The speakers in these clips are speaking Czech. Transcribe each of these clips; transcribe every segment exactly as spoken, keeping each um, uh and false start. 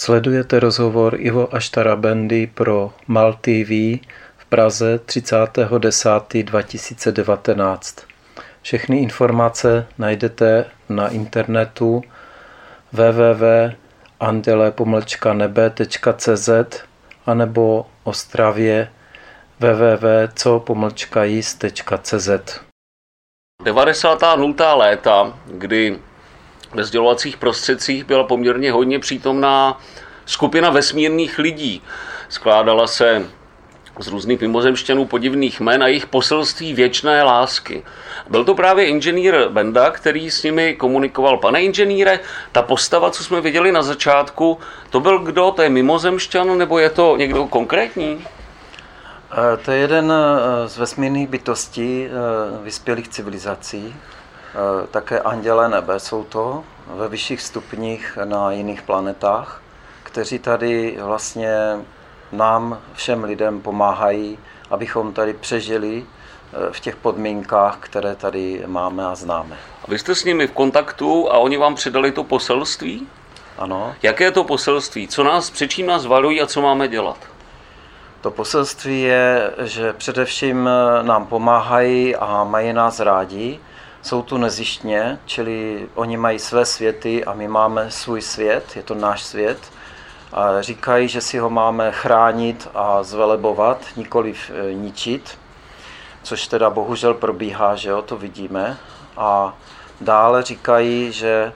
Sledujete rozhovor Ivo Aštarabendy pro Mal T V v Praze třicátého desátého dva tisíce devatenáct. Všechny informace najdete na internetu w w w tečka anděle pomlčka nebe tečka c z anebo Ostravě w w w tečka co pomlčka jist tečka c z. devadesátá nultá léta, kdy ve sdělovacích prostředcích byla poměrně hodně přítomná skupina vesmírných lidí. Skládala se z různých mimozemšťanů podivných jmen a jejich poselství věčné lásky. Byl to právě inženýr Benda, který s nimi komunikoval. Pane inženýre, ta postava, co jsme viděli na začátku, to byl kdo? To je mimozemšťan nebo je to někdo konkrétní? To je jeden z vesmírných bytostí vyspělých civilizací. Také andělé nebe jsou to ve vyšších stupních na jiných planetách, kteří tady vlastně nám, všem lidem pomáhají, abychom tady přežili v těch podmínkách, které tady máme a známe. A vy jste s nimi v kontaktu a oni vám předali to poselství? Ano. Jaké je to poselství? Co nás, před čím nás varují a co máme dělat? To poselství je, že především nám pomáhají a mají nás rádi. Jsou tu nezištně, čili oni mají své světy a my máme svůj svět, je to náš svět. A říkají, že si ho máme chránit a zvelebovat, nikoliv ničit, což teda bohužel probíhá, že jo, to vidíme. A dále říkají, že e,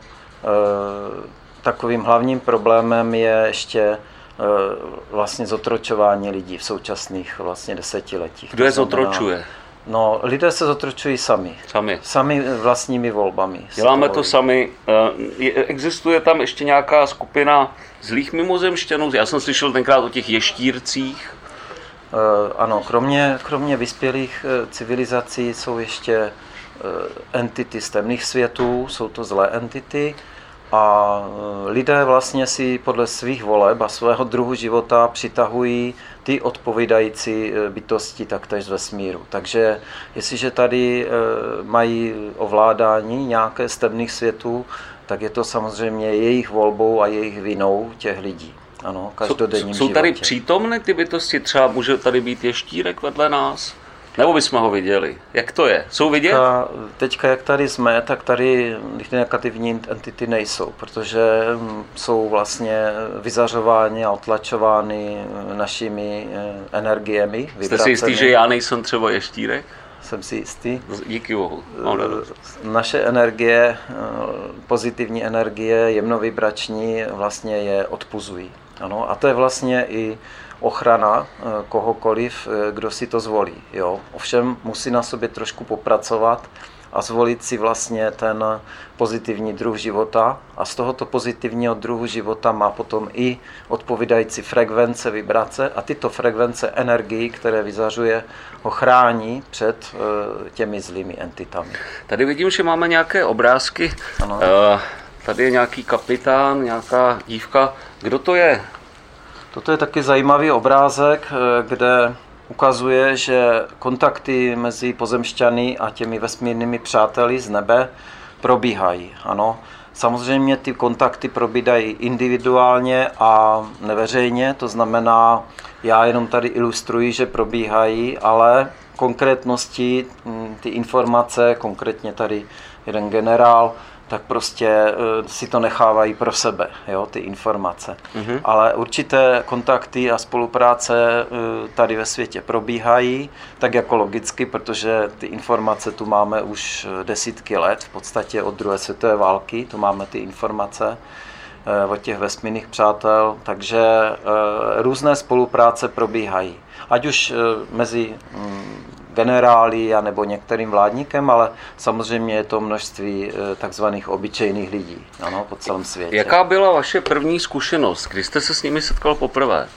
takovým hlavním problémem je ještě e, vlastně zotročování lidí v současných vlastně desetiletích. Kdo je zotročuje? No, lidé se zotročují sami. Sami. Sami vlastními volbami. Děláme to sami. Existuje tam ještě nějaká skupina zlých mimozemšťanů? Já jsem slyšel tenkrát o těch ještírcích. Ano, kromě, kromě vyspělých civilizací jsou ještě entity z temných světů, jsou to zlé entity. A lidé vlastně si podle svých voleb a svého druhu života přitahují ty odpovídající bytosti taktéž z vesmíru. Takže jestliže tady mají ovládání nějaké z temných světů, tak je to samozřejmě jejich volbou a jejich vinou těch lidí. Ano, každodenním Jsou tady životě. přítomny ty bytosti? Třeba může tady být ještírek vedle nás? Nebo bychom ho viděli? Jak to je? Jsou vidět? Teďka, teďka jak tady jsme, tak tady ty negativní entity nejsou, protože jsou vlastně vyzařovány a otlačovány našimi energiemi, vibracemi. Jste si jistý, že já nejsem třeba ještírek? Jsem si jistý. Díky bohu. No, Naše energie, pozitivní energie, jemnovibrační, vlastně je odpuzují. Ano, a to je vlastně i ochrana kohokoliv, kdo si to zvolí. Jo. Ovšem musí na sobě trošku popracovat a zvolit si vlastně ten pozitivní druh života a z tohoto pozitivního druhu života má potom i odpovídající frekvence, vibrace a tyto frekvence energií, které vyzařuje, ho chrání před těmi zlými entitami. Tady vidím, že máme nějaké obrázky. Ano. Tady je nějaký kapitán, nějaká dívka. Kdo to je? Toto je taky zajímavý obrázek, kde ukazuje, že kontakty mezi pozemšťany a těmi vesmírnými přáteli z nebe probíhají. Ano, samozřejmě ty kontakty probíhají individuálně a neveřejně, to znamená, já jenom tady ilustruji, že probíhají, ale konkrétnosti, ty informace, konkrétně tady jeden generál, tak prostě si to nechávají pro sebe, jo, ty informace. Mm-hmm. Ale určité kontakty a spolupráce tady ve světě probíhají, tak jako logicky, protože ty informace tu máme už desítky let, v podstatě od druhé světové války, tu máme ty informace od těch vesmírných přátel, takže různé spolupráce probíhají. Ať už mezi generály a nebo některým vládníkem, ale samozřejmě je to množství takzvaných obyčejných lidí, ano, po celém světě. Jaká byla vaše první zkušenost, kdy jste se s nimi setkal poprvé?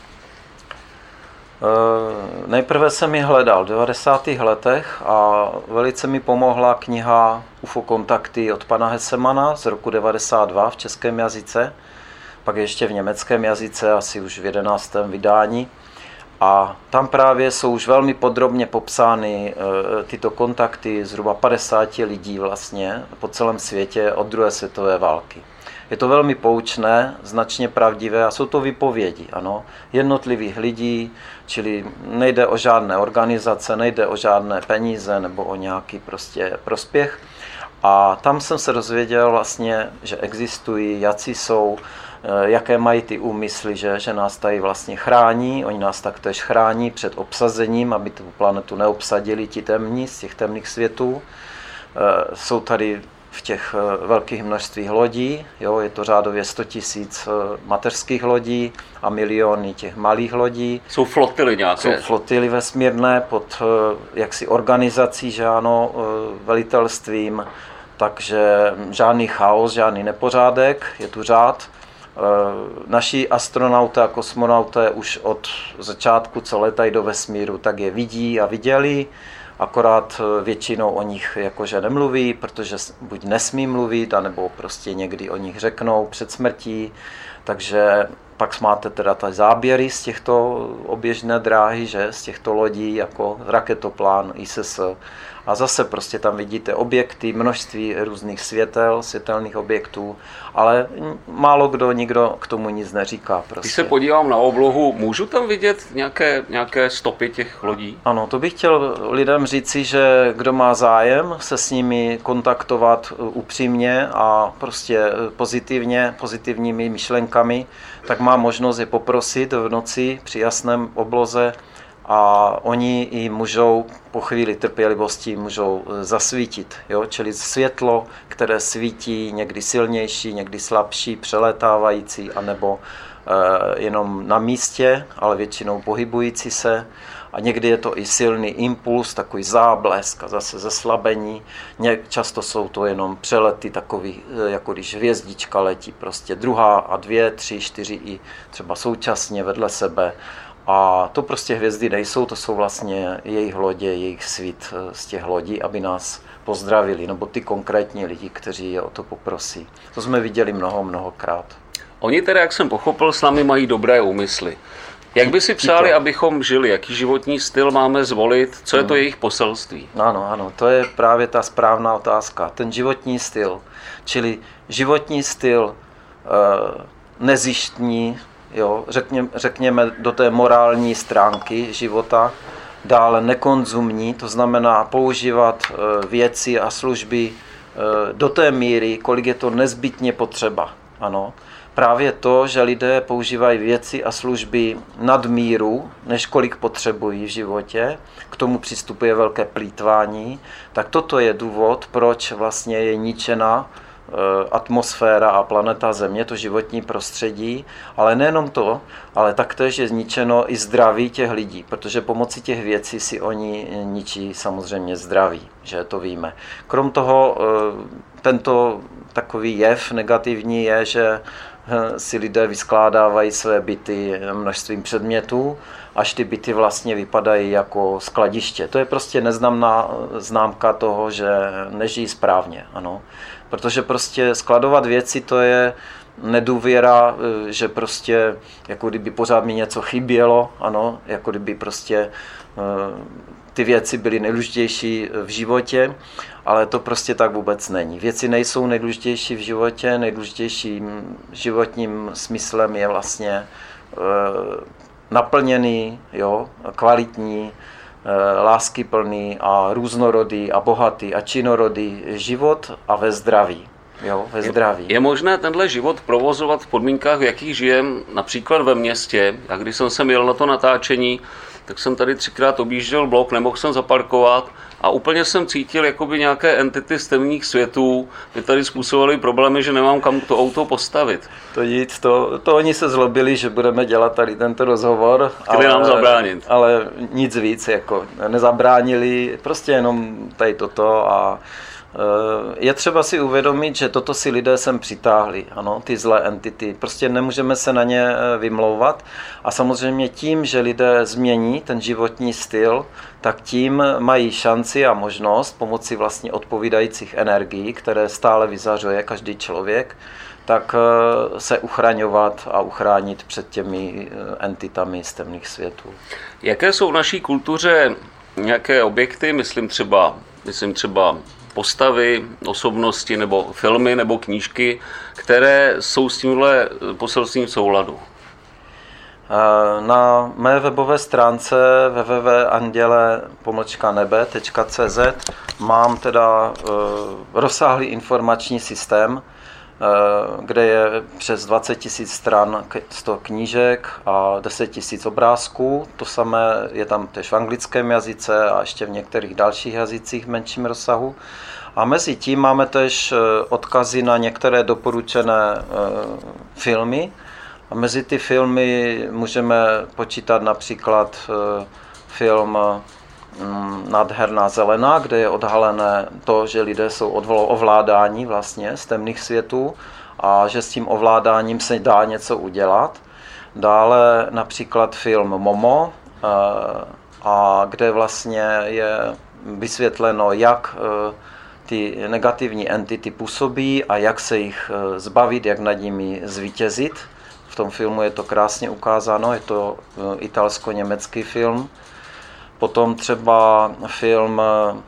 E, nejprve jsem je hledal v devadesátých letech a velice mi pomohla kniha U F O kontakty od pana Hessemana z roku devadesát dva v českém jazyce, pak ještě v německém jazyce, asi už v jedenáctém vydání. A tam právě jsou už velmi podrobně popsány e, tyto kontakty zhruba padesáti lidí vlastně po celém světě od druhé světové války. Je to velmi poučné, značně pravdivé a jsou to výpovědi, ano, jednotlivých lidí, čili nejde o žádné organizace, nejde o žádné peníze nebo o nějaký prostě prospěch. A tam jsem se dozvěděl vlastně, že existují, jací jsou, jaké mají ty úmysly, že, že nás tady vlastně chrání, oni nás taktéž chrání před obsazením, aby tu planetu neobsadili ti temní z těch temných světů. Jsou tady v těch velkých množstvích lodí, jo, je to řádově sto tisíc mateřských lodí a miliony těch malých lodí. Jsou flotily nějaké? Jsou flotily vesmírné pod jaksi organizací, že ano, velitelstvím, takže žádný chaos, žádný nepořádek, je tu řád. Naši astronauté a kosmonauté už od začátku, co letají do vesmíru, tak je vidí a viděli, akorát většinou o nich jakože nemluví, protože buď nesmí mluvit, anebo prostě někdy o nich řeknou před smrtí, takže pak máte teda ty záběry z těchto oběžné dráhy, že z těchto lodí jako raketoplán I S S. A zase prostě tam vidíte objekty, množství různých světel, světelných objektů, ale málo kdo, nikdo k tomu nic neříká. Prostě. Když se podívám na oblohu, můžu tam vidět nějaké, nějaké stopy těch lodí? Ano, to bych chtěl lidem říci, že kdo má zájem se s nimi kontaktovat upřímně a prostě pozitivně, pozitivními myšlenkami, tak má možnost je poprosit v noci při jasném obloze, a oni i můžou po chvíli trpělivosti můžou zasvítit, jo? Čili světlo, které svítí, někdy silnější, někdy slabší, přelétávající, anebo e, jenom na místě, ale většinou pohybující se. A někdy je to i silný impuls, takový záblesk a zase zeslabení. Často jsou to jenom přelety takový, jako když hvězdička letí, prostě druhá a dvě, tři, čtyři i třeba současně vedle sebe. A to prostě hvězdy nejsou, to jsou vlastně jejich lodě, jejich svit z těch lodí, aby nás pozdravili, nebo ty konkrétní lidi, kteří je o to poprosí. To jsme viděli mnoho, mnohokrát. Oni teda, jak jsem pochopil, s námi mají dobré úmysly. Jak by si přáli, abychom žili? Jaký životní styl máme zvolit? Co je to jejich poselství? Ano, ano, to je právě ta správná otázka. Ten životní styl, čili životní styl e, nezištní, jo, řekněme, řekněme do té morální stránky života, dále nekonzumní, to znamená používat věci a služby do té míry, kolik je to nezbytně potřeba. Ano. Právě to, že lidé používají věci a služby nad míru, než kolik potřebují v životě, k tomu přistupuje velké plýtvání, tak toto je důvod, proč vlastně je ničena atmosféra a planeta Země, to životní prostředí, ale nejenom to, ale taktéž je zničeno i zdraví těch lidí, protože pomocí těch věcí si oni ničí samozřejmě zdraví, že to víme. Krom toho tento takový jev negativní je, že si lidé vyskládávají své byty množstvím předmětů, až ty byty vlastně vypadají jako skladiště. To je prostě neznámá známka toho, že nežijí správně, ano. Protože prostě skladovat věci, to je nedůvěra, že prostě jako kdyby pořád mi něco chybělo, ano, jako kdyby prostě ty věci byly nejdůležitější v životě, ale to prostě tak vůbec není. Věci nejsou nejdůležitější v životě, nejdůležitějším životním smyslem je vlastně naplněný, jo, kvalitní, láskyplný a různorodý a bohatý a činorodý život a ve zdraví. Jo, ve zdraví. Je, je možné tenhle život provozovat v podmínkách, v jakých žijem, například ve městě? A když jsem sem jel na to natáčení, tak jsem tady třikrát objížděl blok, nemohl jsem zaparkovat a úplně jsem cítil jakoby nějaké entity z temných světů, mi tady způsobovaly problémy, že nemám kam to auto postavit. To nic, to, to oni se zlobili, že budeme dělat tady tento rozhovor. Chtěli nám zabránit. Ale nic víc, jako nezabránili, prostě jenom tady toto a je třeba si uvědomit, že toto si lidé sem přitáhli, ano, ty zlé entity. Prostě nemůžeme se na ně vymlouvat a samozřejmě tím, že lidé změní ten životní styl, tak tím mají šanci a možnost pomocí vlastně odpovídajících energií, které stále vyzařuje každý člověk, tak se uchraňovat a uchránit před těmi entitami z temných světů. Jaké jsou v naší kultuře nějaké objekty, myslím třeba, myslím třeba postavy, osobnosti nebo filmy nebo knížky, které jsou s tímhle poselstvím v souladu? Na mé webové stránce w w w tečka anděle pomlčka nebe tečka c z mám teda rozsáhlý informační systém, kde je přes dvacet tisíc stran, sto knížek a deset tisíc obrázků. To samé je tam tež v anglickém jazyce a ještě v některých dalších jazycích v menším rozsahu. A mezi tím máme tež odkazy na některé doporučené filmy. A mezi ty filmy můžeme počítat například film Nádherná zelená, kde je odhalené to, že lidé jsou ovládáni vlastně z temných světů a že s tím ovládáním se dá něco udělat. Dále například film Momo, a kde vlastně je vysvětleno, jak ty negativní entity působí a jak se jich zbavit, jak nad nimi zvítězit. V tom filmu je to krásně ukázáno, je to italsko-německý film. Potom třeba film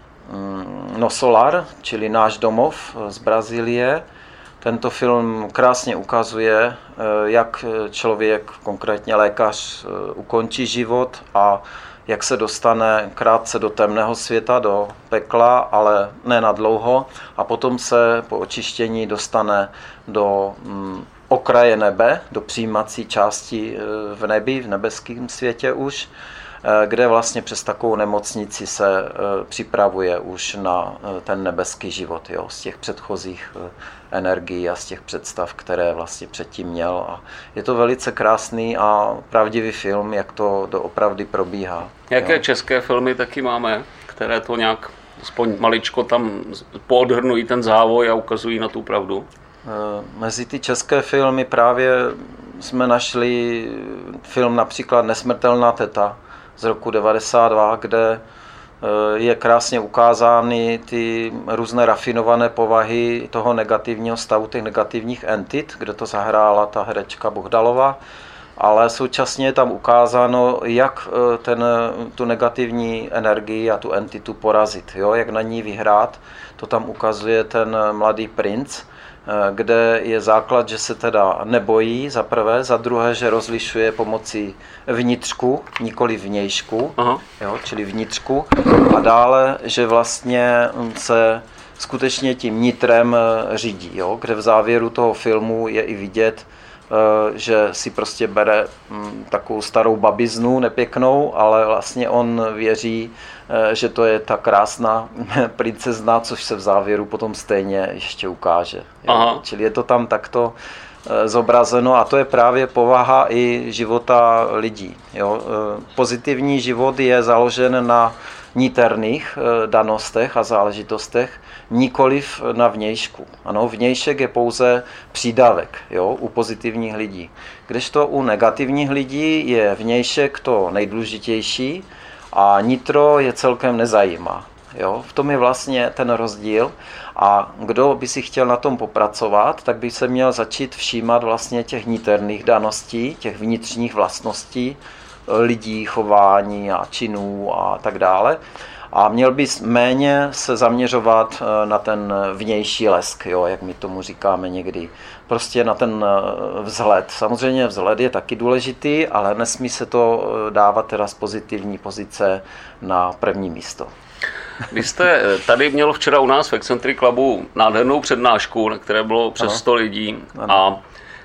No Solar, čili Náš domov z Brazílie. Tento film krásně ukazuje, jak člověk, konkrétně lékař, ukončí život a jak se dostane krátce do temného světa, do pekla, ale ne na dlouho. A potom se po očištění dostane do okraje nebe, do přijímací části v nebi, v nebeském světě už, kde vlastně přes takovou nemocnici se připravuje už na ten nebeský život, jo, z těch předchozích energií a z těch představ, které vlastně předtím měl. A je to velice krásný a pravdivý film, jak to doopravdy probíhá. Jaké jo. České filmy taky máme, které to nějak aspoň maličko tam poodhrnují ten závoj a ukazují na tu pravdu? Mezi ty české filmy právě jsme našli film například Nesmrtelná teta z roku devadesát dva, kde je krásně ukázány ty různé rafinované povahy toho negativního stavu, těch negativních entit, kde to zahrála ta herečka Bohdalová, ale současně je tam ukázáno, jak ten, tu negativní energii a tu entitu porazit, jo? Jak na ní vyhrát. To tam ukazuje ten mladý princ, kde je základ, že se teda nebojí za prvé, za druhé, že rozlišuje pomocí vnitřku, nikoli vnějšku, jo, čili vnitřku, a dále, že vlastně se skutečně tím nitrem řídí, jo, kde v závěru toho filmu je i vidět, že si prostě bere takovou starou babiznu nepěknou, ale vlastně on věří, že to je ta krásná princezna, což se v závěru potom stejně ještě ukáže. Čili je to tam takto zobrazeno a to je právě povaha i života lidí. Jo. Pozitivní život je založen na niterných danostech a záležitostech, nikoliv na vnějšku. Ano, vnějšek je pouze přídavek, jo, u pozitivních lidí. Kdežto u negativních lidí je vnějšek to nejdůležitější a nitro je celkem nezajímá. Jo. V tom je vlastně ten rozdíl a kdo by si chtěl na tom popracovat, tak by se měl začít všímat vlastně těch niterných daností, těch vnitřních vlastností lidí, chování a činů a tak dále. A měl bys méně se zaměřovat na ten vnější lesk, jo, jak my tomu říkáme někdy. Prostě na ten vzhled. Samozřejmě vzhled je taky důležitý, ale nesmí se to dávat teda z pozitivní pozice na první místo. Vy jste tady měl včera u nás v Excentric Clubu nádhernou přednášku, na které bylo přes ano. sto lidí. Ano. A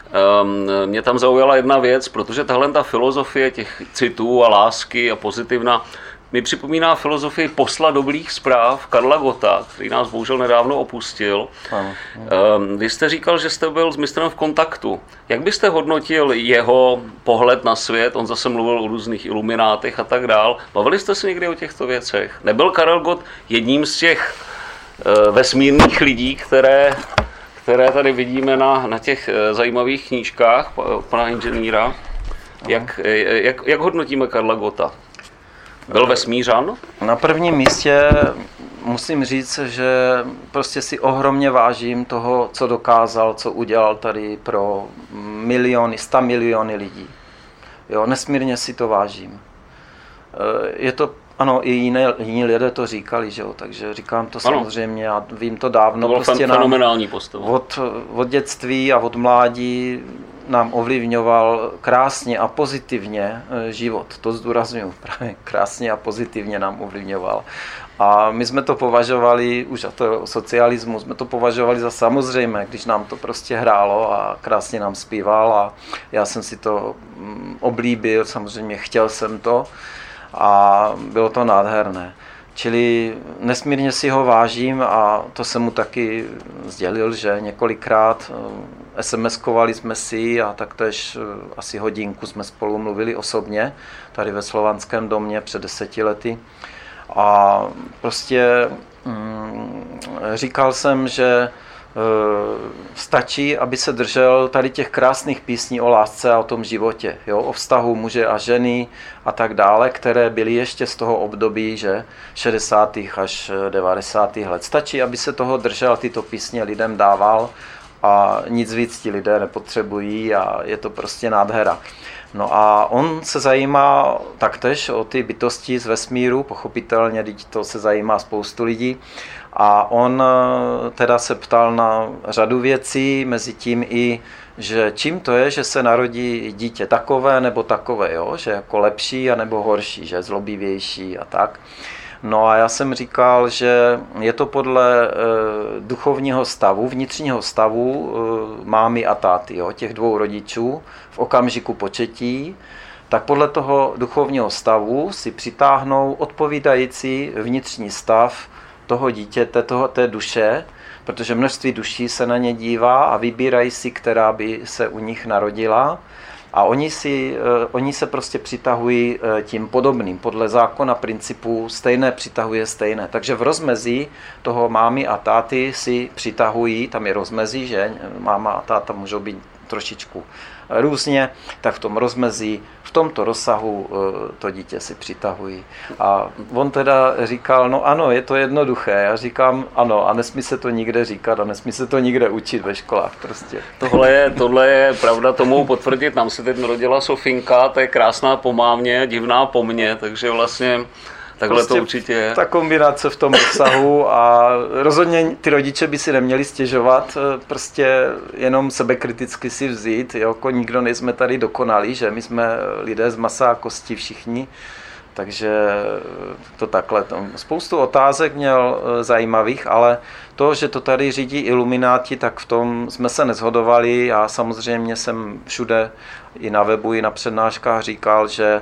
um, mě tam zaujala jedna věc, protože tahle ta filozofie těch citů a lásky a pozitivna mi připomíná filozofii posla dobrých zpráv Karla Gotta, který nás bohužel nedávno opustil. Ano. Um, vy jste říkal, že jste byl s mistrem v kontaktu. Jak byste hodnotil jeho pohled na svět? On zase mluvil o různých iluminátech a tak dál. Bavili jste se někdy o těchto věcech? Nebyl Karel Gott jedním z těch uh, vesmírných lidí, které, které tady vidíme na, na těch uh, zajímavých knížkách pana inženýra? Jak, jak, jak hodnotíme Karla Gotta? Byl vesmířan? Na prvním místě musím říct, že prostě si ohromně vážím toho, co dokázal, co udělal tady pro miliony, sta miliony lidí. Jo, nesmírně si to vážím. Je to Ano, i jiné, jiní lidé to říkali, že jo, takže říkám to ano. samozřejmě, já vím to dávno. To bylo prostě fenomenální postava. Od, od dětství a od mládí nám ovlivňoval krásně a pozitivně život, to zdůrazňuji, právě krásně a pozitivně nám ovlivňoval. A my jsme to považovali, už a to socialismu, jsme to považovali za samozřejmé, když nám to prostě hrálo a krásně nám zpíval a já jsem si to oblíbil, samozřejmě chtěl jsem to a bylo to nádherné. Čili nesmírně si ho vážím a to jsem mu taky sdělil, že několikrát SMSkovali jsme si a taktéž asi hodinku jsme spolu mluvili osobně tady ve Slovanském domě před deseti lety. A prostě mm, říkal jsem, že e, stačí, aby se držel tady těch krásných písní o lásce a o tom životě, jo, o vztahu muže a ženy a tak dále, které byly ještě z toho období, že šedesátých až devadesátých let. Stačí, aby se toho držel, tyto písně lidem dával a nic víc ti lidé nepotřebují a je to prostě nádhera. No a on se zajímá taktéž o ty bytosti z vesmíru, pochopitelně, teď to se zajímá spoustu lidí. A on teda se ptal na řadu věcí, mezi tím i, že čím to je, že se narodí dítě takové nebo takové, jo? Že jako lepší a nebo horší, že zlobivější a tak. No a já jsem říkal, že je to podle e, duchovního stavu, vnitřního stavu e, mámy a táty, jo, těch dvou rodičů v okamžiku početí, tak podle toho duchovního stavu si přitáhnou odpovídající vnitřní stav toho dítěte, toho, té duše, protože množství duší se na ně dívá a vybírají si, která by se u nich narodila. A oni, si, oni se prostě přitahují tím podobným. Podle zákona principu stejné přitahuje stejné. Takže v rozmezí toho mámy a táty si přitahují, tam je rozmezí, že máma a táta můžou být trošičku různě, tak v tom rozmezí, v tomto rozsahu to dítě si přitahují. A on teda říkal, no ano, je to jednoduché. Já říkám, ano, a nesmí se to nikde říkat a nesmí se to nikde učit ve školách prostě. Tohle je, tohle je pravda, to mohu potvrdit. Nám se teď narodila Sofinka, to je krásná po mámě, divná po mně, takže vlastně takhle prostě to určitě je. Ta kombinace v tom rozsahu a rozhodně ty rodiče by si neměli stěžovat, prostě jenom sebekriticky si vzít, jo, jako nikdo nejsme tady dokonalí, že my jsme lidé z masa a kosti všichni, takže to takhle. Spoustu otázek měl zajímavých, ale to, že to tady řídí ilumináti, tak v tom jsme se neshodovali. Já samozřejmě jsem všude i na webu, i na přednáškách říkal, že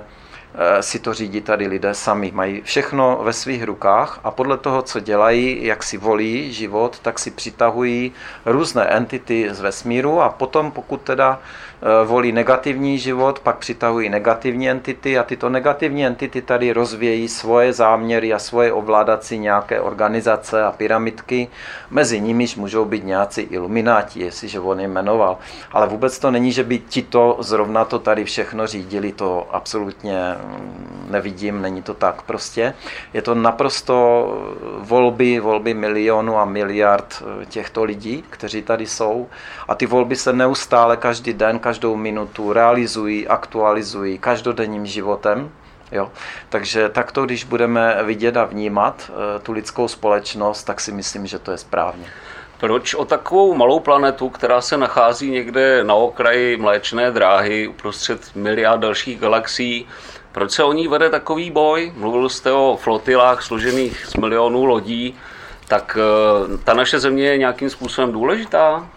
si to řídí tady lidé sami. Mají všechno ve svých rukách a podle toho, co dělají, jak si volí život, tak si přitahují různé entity z vesmíru a potom, pokud teda volí negativní život, pak přitahují negativní entity a tyto negativní entity tady rozvíjí svoje záměry a svoje ovládací nějaké organizace a pyramidky. Mezi nimiž můžou být nějací ilumináti, jestliže on je jmenoval. Ale vůbec to není, že by tito zrovna to tady všechno řídili, to absolutně nevidím, není to tak prostě. Je to naprosto volby, volby milionů a miliard těchto lidí, kteří tady jsou a ty volby se neustále každý den, každou minutu realizují, aktualizují každodenním životem. Jo? Takže takto, když budeme vidět a vnímat tu lidskou společnost, tak si myslím, že to je správně. Proč o takovou malou planetu, která se nachází někde na okraji Mléčné dráhy uprostřed miliard dalších galaxií, proč se o ní vede takový boj? Mluvil jste o flotilách složených z milionů lodí, tak ta naše země je nějakým způsobem důležitá?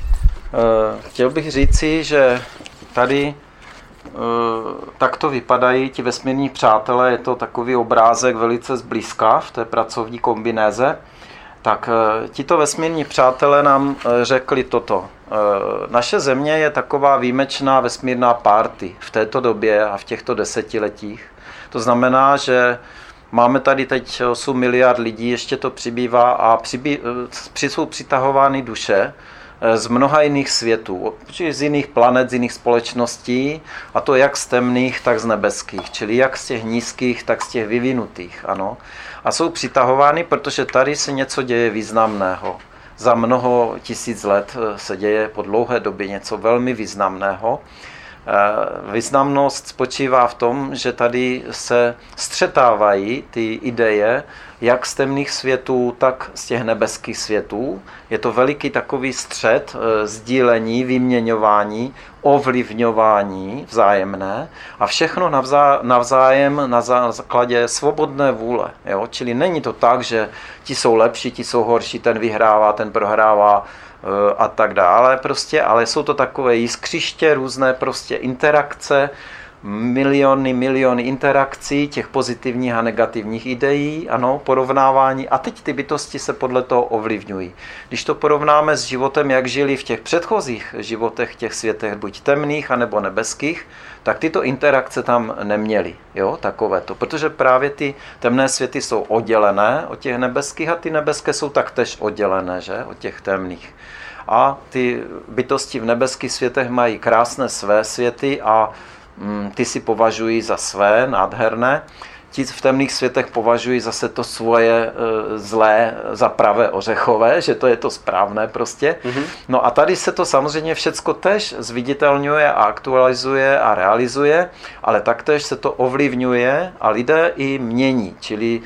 Chtěl bych říci, že tady takto vypadají ti vesmírní přátelé, je to takový obrázek velice zblízka v té pracovní kombinéze. Tak tito vesmírní přátelé nám řekli toto. Naše země je taková výjimečná vesmírná party v této době a v těchto desetiletích. To znamená, že máme tady teď osm miliard lidí, ještě to přibývá a přibý, jsou přitahovány duše z mnoha jiných světů, z jiných planet, z jiných společností, a to jak z temných, tak z nebeských, čili jak z těch nízkých, tak z těch vyvinutých, ano. A jsou přitahovány, protože tady se něco děje významného. Za mnoho tisíc let se děje po dlouhé době něco velmi významného. Významnost spočívá v tom, že tady se střetávají ty ideje, jak z temných světů, tak z těch nebeských světů. Je to veliký takový střet, sdílení, vyměňování, ovlivňování vzájemné a všechno navzá, navzájem na základě svobodné vůle. Jo? Čili není to tak, že ti jsou lepší, ti jsou horší, ten vyhrává, ten prohrává a tak dále. Prostě, ale jsou to takové jiskřiště, různé prostě interakce, miliony, miliony interakcí, těch pozitivních a negativních ideí, ano, porovnávání a teď ty bytosti se podle toho ovlivňují. Když to porovnáme s životem, jak žili v těch předchozích životech, těch světech, buď temných, anebo nebeských, tak tyto interakce tam neměly, jo, takovéto, protože právě ty temné světy jsou oddělené od těch nebeských a ty nebeské jsou taktéž oddělené, že, od těch temných. A ty bytosti v nebeských světech mají krásné své světy a ty si považují za své, nádherné. Ti v temných světech považují zase to svoje zlé za pravé ořechové, že to je to správné prostě. Mm-hmm. No a tady se to samozřejmě všecko tež zviditelňuje a aktualizuje a realizuje, ale taktéž se to ovlivňuje a lidé i mění, čili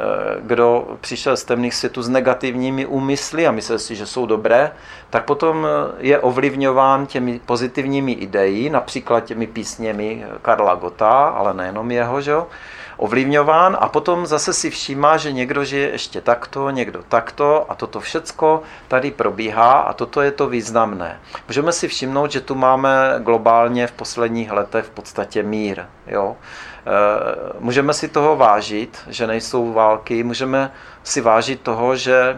kdo přišel z temných světů s negativními úmysly a myslí si, že jsou dobré, tak potom je ovlivňován těmi pozitivními ideí, například těmi písněmi Karla Gotta, ale nejenom jeho, že? Ovlivňován a potom zase si všímá, že někdo žije ještě takto, někdo takto a toto všecko tady probíhá a toto je to významné. Můžeme si všimnout, že tu máme globálně v posledních letech v podstatě mír. Jo? Můžeme si toho vážit, že nejsou války, můžeme si vážit toho, že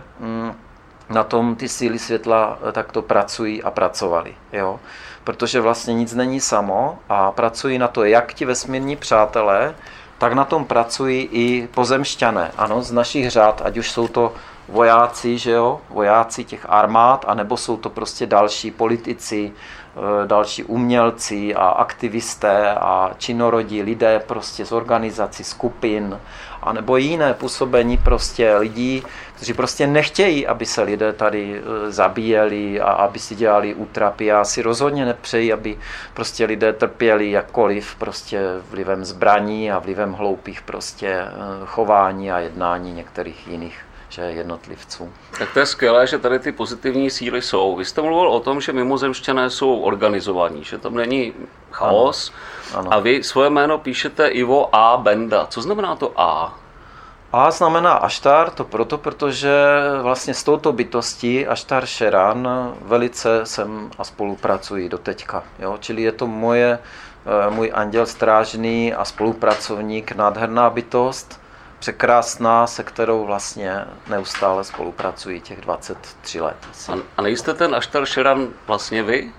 na tom ty síly světla takto pracují a pracovali. Jo? Protože vlastně nic není samo a pracují na to jak ti vesmírní přátelé, tak na tom pracují i pozemšťané, ano, z našich řád, ať už jsou to vojáci, že jo, vojáci těch armád, anebo jsou to prostě další politici, další umělci a aktivisté a činorodí lidé prostě z organizací, skupin, anebo jiné působení prostě lidí, kteří prostě nechtějí, aby se lidé tady zabíjeli a aby si dělali útrapy. Já si rozhodně nepřeji, aby prostě lidé trpěli jakkoliv prostě vlivem zbraní a vlivem hloupých prostě chování a jednání některých jiných že jednotlivců. Tak to je skvělé, že tady ty pozitivní síly jsou. Vy jste mluvil o tom, že mimozemšťané jsou organizovaní, že tam není chaos. Ano. Ano. A vy svoje jméno píšete Ivo A. Benda. Co znamená to A? A znamená Aštar, to proto, protože vlastně s touto bytostí Aštar Sheran velice jsem a spolupracuji do teďka. Jo? Čili je to moje, můj anděl strážný a spolupracovník, nádherná bytost, překrásná, se kterou vlastně neustále spolupracují těch dvacet tři let. A nejste ten Aštar Sheran vlastně vy?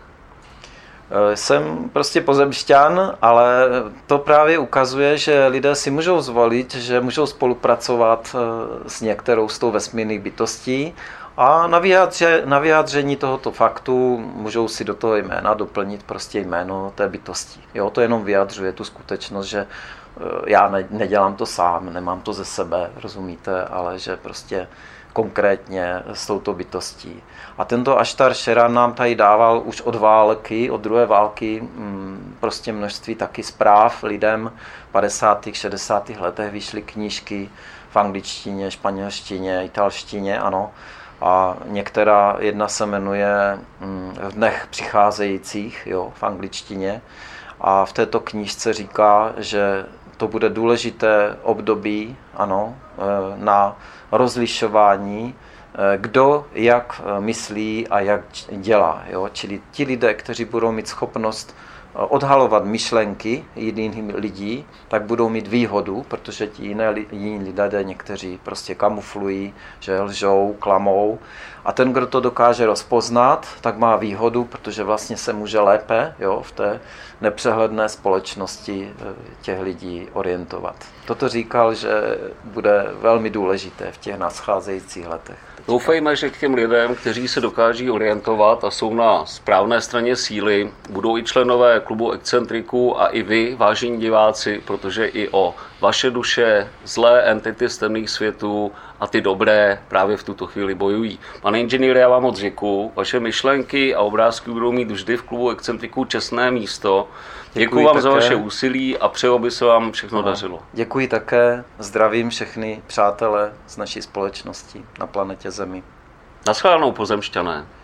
Jsem prostě pozemšťan, ale to právě ukazuje, že lidé si můžou zvolit, že můžou spolupracovat s některou z tou vesmírných bytostí a na, vyjádře, na vyjádření tohoto faktu můžou si do toho jména doplnit prostě jméno té bytosti. Jo, to jenom vyjadřuje tu skutečnost, že já ne, nedělám to sám, nemám to ze sebe, rozumíte, ale že prostě konkrétně s touto bytostí. A tento Aštar Sheran nám tady dával už od války, od druhé války, prostě množství taky zpráv lidem. V padesátých, šedesátých letech vyšly knížky v angličtině, španělštině, italštině, ano. A některá, jedna se jmenuje v dnech přicházejících, jo, v angličtině. A v této knížce říká, že to bude důležité období, ano, na rozlišování, kdo jak myslí a jak dělá. Jo? Čili ti lidé, kteří budou mít schopnost odhalovat myšlenky jiných lidí, tak budou mít výhodu, protože ti jiné, jiní lidé někteří prostě kamuflují, že lžou, klamou. A ten, kdo to dokáže rozpoznat, tak má výhodu, protože vlastně se může lépe, jo, v té nepřehledné společnosti těch lidí orientovat. Toto říkal, že bude velmi důležité v těch nadcházejících letech. Doufejme, že k těm lidem, kteří se dokáží orientovat a jsou na správné straně síly, budou i členové klubu Excentriků a i vy, vážení diváci, protože i o vaše duše, zlé entity z temných světů a ty dobré právě v tuto chvíli bojují. Pane inženýre, já vám moc děkuju. Vaše myšlenky a obrázky budou mít vždy v klubu excentriků čestné místo. Děkuji, děkuji vám také za vaše úsilí a přeju, aby se vám všechno no, dařilo. Děkuji také, zdravím všechny přátele z naší společnosti na planetě Zemi. Naschledanou, pozemšťané.